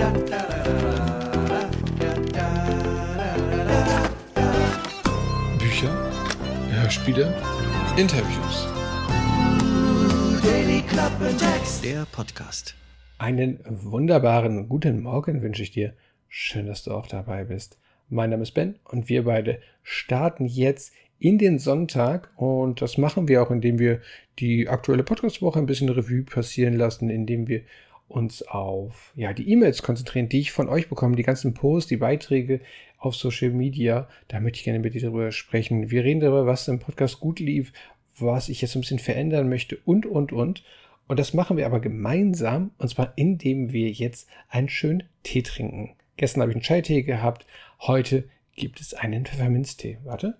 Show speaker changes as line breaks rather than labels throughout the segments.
Bücher, Hörspiele, Interviews.
Der Podcast.
Einen wunderbaren guten Morgen wünsche ich dir. Schön, dass du auch dabei bist. Mein Name ist Ben und wir beide starten jetzt in den Sonntag. Und das machen wir auch, indem wir die aktuelle Podcast-Woche ein bisschen Revue passieren lassen, indem wir uns auf die E-Mails konzentrieren, die ich von euch bekomme, die ganzen Posts, die Beiträge auf Social Media. Da möchte ich gerne mit dir darüber sprechen. Wir reden darüber, was im Podcast gut lief, was ich jetzt ein bisschen verändern möchte und. Und das machen wir aber gemeinsam, und zwar indem wir jetzt einen schönen Tee trinken. Gestern habe ich einen Chai-Tee gehabt, heute gibt es einen Pfefferminztee. Warte.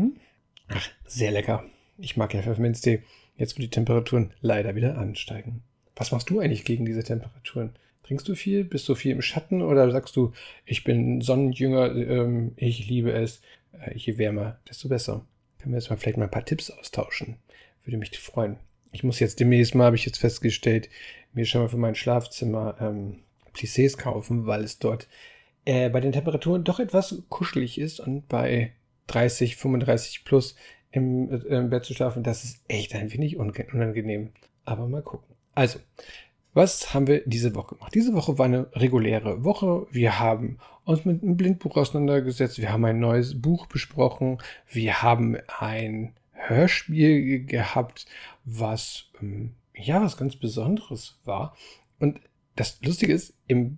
Ach, sehr lecker. Ich mag ja Pfefferminztee, jetzt wo die Temperaturen leider wieder ansteigen. Was machst du eigentlich gegen diese Temperaturen? Trinkst du viel? Bist du viel im Schatten? Oder sagst du, ich bin Sonnenjünger, ich liebe es, je wärmer, desto besser? Können wir jetzt vielleicht mal ein paar Tipps austauschen? Würde mich freuen. Ich muss jetzt demnächst mal, habe ich jetzt festgestellt, mir schon mal für mein Schlafzimmer Plissés kaufen, weil es dort bei den Temperaturen doch etwas kuschelig ist und bei 30, 35 plus im Bett zu schlafen, das ist echt ein wenig unangenehm. Aber mal gucken. Also, was haben wir diese Woche gemacht? Diese Woche war eine reguläre Woche. Wir haben uns mit einem Blindbuch auseinandergesetzt. Wir haben ein neues Buch besprochen. Wir haben ein Hörspiel gehabt, was ganz Besonderes war. Und das Lustige ist, im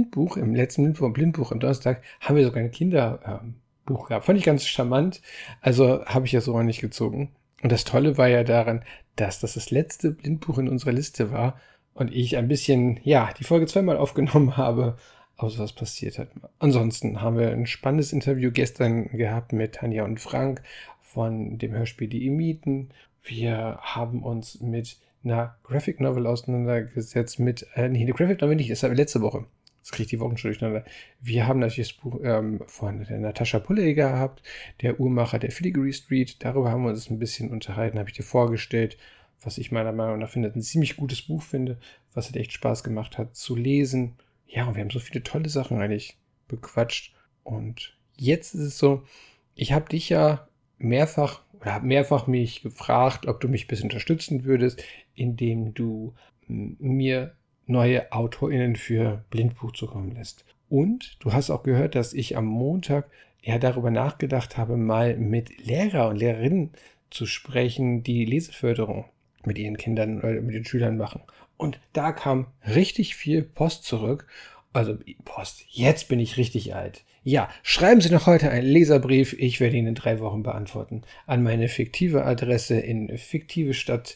letzten Blindbuch am Donnerstag, haben wir sogar ein Kinderbuch gehabt. Fand ich ganz charmant. Also habe ich ja so auch nicht gezogen. Und das Tolle war ja daran, dass das letzte Blindbuch in unserer Liste war und ich ein bisschen, die Folge zweimal aufgenommen habe, aber so was passiert hat. Ansonsten haben wir ein spannendes Interview gestern gehabt mit Tanja und Frank von dem Hörspiel Die Imiten. Wir haben uns mit einer Graphic Novel auseinandergesetzt, eine Graphic Novel nicht, das war letzte Woche. Das kriege ich die Wochen schon durcheinander. Wir haben natürlich das Buch von der Natascha Pulley gehabt, der Uhrmacher der Filigree Street. Darüber haben wir uns ein bisschen unterhalten, habe ich dir vorgestellt, was ich meiner Meinung nach ein ziemlich gutes Buch finde, was halt echt Spaß gemacht hat zu lesen. Ja, und wir haben so viele tolle Sachen eigentlich bequatscht. Und jetzt ist es so, ich habe dich ja mehrfach mich gefragt, ob du mich ein bisschen unterstützen würdest, indem du mir neue AutorInnen für Blindbuch zukommen lässt. Und du hast auch gehört, dass ich am Montag darüber nachgedacht habe, mal mit Lehrer und Lehrerinnen zu sprechen, die Leseförderung mit ihren Kindern oder mit den Schülern machen. Und da kam richtig viel Post zurück. Also Post, jetzt bin ich richtig alt. Ja, schreiben Sie noch heute einen Leserbrief. Ich werde ihn in 3 Wochen beantworten. An meine fiktive Adresse in fiktive Stadt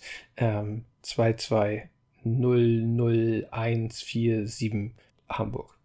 2200147 Hamburg.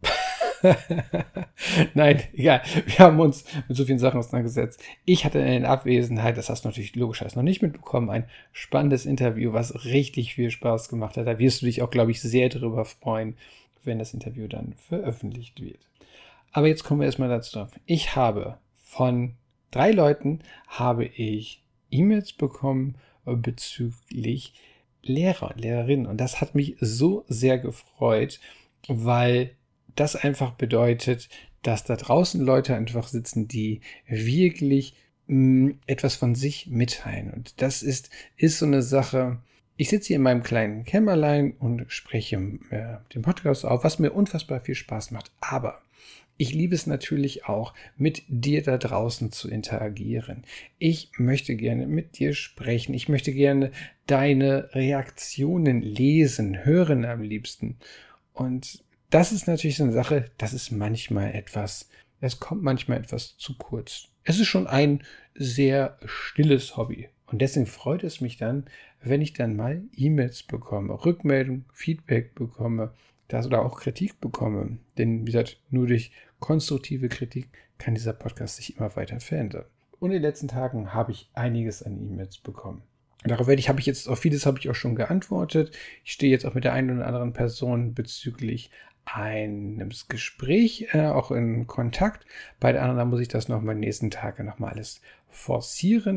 Nein, egal. Wir haben uns mit so vielen Sachen auseinandergesetzt. Ich hatte in Abwesenheit, das hast du natürlich logischerweise noch nicht mitbekommen, ein spannendes Interview, was richtig viel Spaß gemacht hat. Da wirst du dich auch, glaube ich, sehr darüber freuen, wenn das Interview dann veröffentlicht wird. Aber jetzt kommen wir erstmal dazu drauf. Ich habe von 3 Leuten E-Mails bekommen bezüglich Lehrer, Lehrerinnen. Und das hat mich so sehr gefreut, weil das einfach bedeutet, dass da draußen Leute einfach sitzen, die wirklich etwas von sich mitteilen. Und das ist so eine Sache. Ich sitze hier in meinem kleinen Kämmerlein und spreche den Podcast auf, was mir unfassbar viel Spaß macht. Aber ich liebe es natürlich auch, mit dir da draußen zu interagieren. Ich möchte gerne mit dir sprechen. Ich möchte gerne deine Reaktionen lesen, hören am liebsten. Und das ist natürlich so eine Sache, es kommt manchmal etwas zu kurz. Es ist schon ein sehr stilles Hobby. Und deswegen freut es mich dann, wenn ich dann mal E-Mails bekomme, Rückmeldung, Feedback bekomme, oder auch Kritik bekomme. Denn wie gesagt, nur durch konstruktive Kritik kann dieser Podcast sich immer weiter verändern. Und in den letzten Tagen habe ich einiges an E-Mails bekommen. Darauf habe ich auf vieles habe ich auch schon geantwortet. Ich stehe jetzt auch mit der einen oder anderen Person bezüglich einem Gespräch auch in Kontakt. Bei der anderen muss ich das noch mal die nächsten Tage noch mal alles forcieren.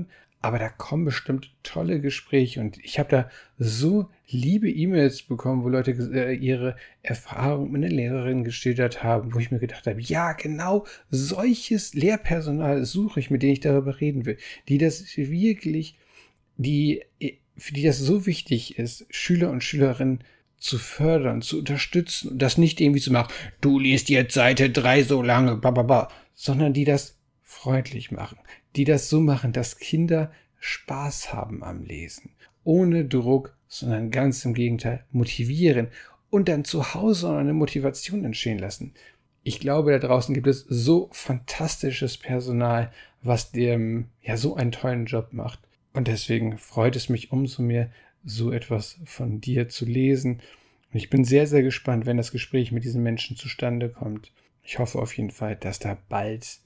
aber da kommen bestimmt tolle Gespräche und ich habe da so liebe E-Mails bekommen, wo Leute ihre Erfahrung mit einer Lehrerin geschildert haben, wo ich mir gedacht habe, ja, genau solches Lehrpersonal suche ich, mit denen ich darüber reden will, die das wirklich, für die das so wichtig ist, Schüler und Schülerinnen zu fördern, zu unterstützen und das nicht irgendwie zu machen, du liest jetzt Seite 3 so lange, sondern die das freundlich machen, die das so machen, dass Kinder Spaß haben am Lesen, ohne Druck, sondern ganz im Gegenteil motivieren und dann zu Hause eine Motivation entstehen lassen. Ich glaube, da draußen gibt es so fantastisches Personal, was dem ja so einen tollen Job macht. Und deswegen freut es mich umso mehr, so etwas von dir zu lesen. Und ich bin sehr, sehr gespannt, wenn das Gespräch mit diesen Menschen zustande kommt. Ich hoffe auf jeden Fall, dass da bald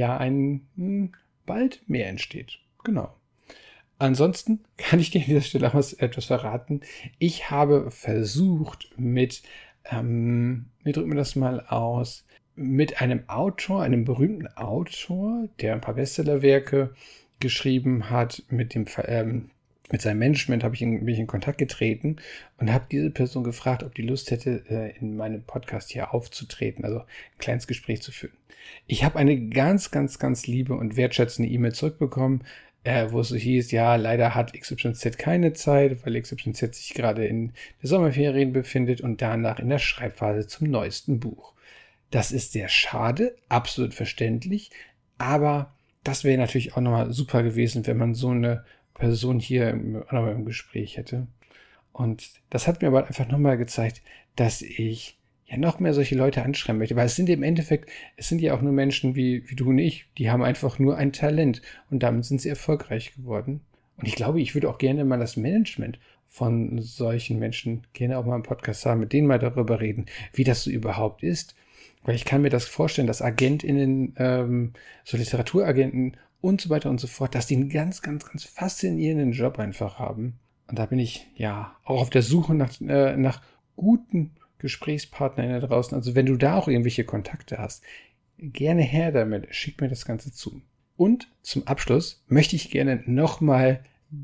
bald mehr entsteht. Genau. Ansonsten kann ich dir an dieser Stelle auch etwas verraten. Ich habe versucht wie drücken wir das mal aus, mit einem Autor, einem berühmten Autor, der ein paar Bestsellerwerke geschrieben hat, mit seinem Management bin ich in Kontakt getreten und habe diese Person gefragt, ob die Lust hätte, in meinem Podcast hier aufzutreten, also ein kleines Gespräch zu führen. Ich habe eine ganz, ganz, ganz liebe und wertschätzende E-Mail zurückbekommen, wo es so hieß, ja, leider hat XYZ keine Zeit, weil XYZ sich gerade in der Sommerferien befindet und danach in der Schreibphase zum neuesten Buch. Das ist sehr schade, absolut verständlich, aber das wäre natürlich auch nochmal super gewesen, wenn man so eine Person hier im Gespräch hätte. Und das hat mir aber einfach nochmal gezeigt, dass ich ja noch mehr solche Leute anschreiben möchte, weil es sind ja auch nur Menschen wie du und ich, die haben einfach nur ein Talent und damit sind sie erfolgreich geworden. Und ich glaube, ich würde auch gerne mal das Management von solchen Menschen gerne auch mal im Podcast haben, mit denen mal darüber reden, wie das so überhaupt ist. Weil ich kann mir das vorstellen, dass AgentInnen, so Literaturagenten und so weiter und so fort, dass die einen ganz, ganz, ganz faszinierenden Job einfach haben. Und da bin ich ja auch auf der Suche nach guten GesprächspartnerInnen da draußen. Also wenn du da auch irgendwelche Kontakte hast, gerne her damit, schick mir das Ganze zu. Und zum Abschluss möchte ich gerne nochmal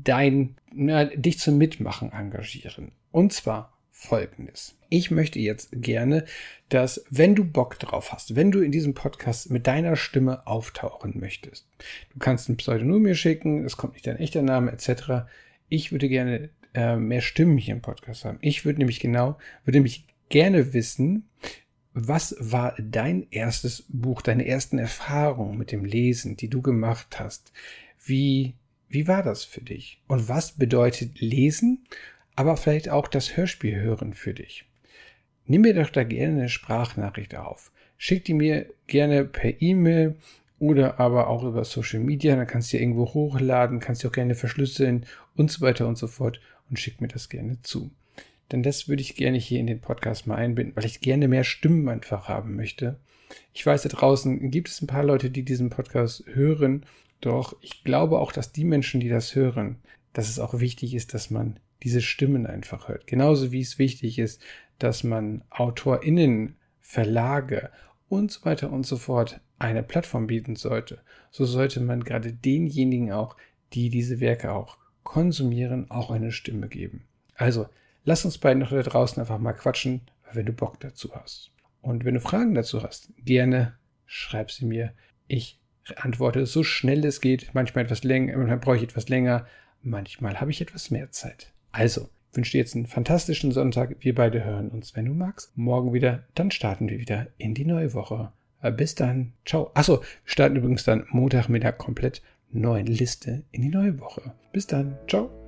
dich zum Mitmachen engagieren. Und zwar Folgendes. Ich möchte jetzt gerne, dass, wenn du Bock drauf hast, wenn du in diesem Podcast mit deiner Stimme auftauchen möchtest, du kannst ein Pseudonym mir schicken, es kommt nicht dein echter Name etc. Ich würde gerne mehr Stimmen hier im Podcast haben. Ich würde nämlich gerne wissen, was war dein erstes Buch, deine ersten Erfahrungen mit dem Lesen, die du gemacht hast? Wie war das für dich? Und was bedeutet Lesen, aber vielleicht auch das Hörspiel hören für dich? Nimm mir doch da gerne eine Sprachnachricht auf. Schick die mir gerne per E-Mail oder aber auch über Social Media. Dann kannst du die irgendwo hochladen, kannst du auch gerne verschlüsseln und so weiter und so fort und schick mir das gerne zu. Denn das würde ich gerne hier in den Podcast mal einbinden, weil ich gerne mehr Stimmen einfach haben möchte. Ich weiß, da draußen gibt es ein paar Leute, die diesen Podcast hören, doch ich glaube auch, dass die Menschen, die das hören, dass es auch wichtig ist, dass man diese Stimmen einfach hört. Genauso wie es wichtig ist, dass man AutorInnen, Verlage und so weiter und so fort eine Plattform bieten sollte. So sollte man gerade denjenigen auch, die diese Werke auch konsumieren, auch eine Stimme geben. Also, lass uns beiden noch da draußen einfach mal quatschen, wenn du Bock dazu hast. Und wenn du Fragen dazu hast, gerne schreib sie mir. Ich antworte so schnell es geht, manchmal etwas länger, manchmal brauche ich etwas länger, manchmal habe ich etwas mehr Zeit. Also, ich wünsche dir jetzt einen fantastischen Sonntag. Wir beide hören uns, wenn du magst, morgen wieder. Dann starten wir wieder in die neue Woche. Bis dann. Ciao. Achso, wir starten übrigens dann Montag mit einer komplett neuen Liste in die neue Woche. Bis dann. Ciao.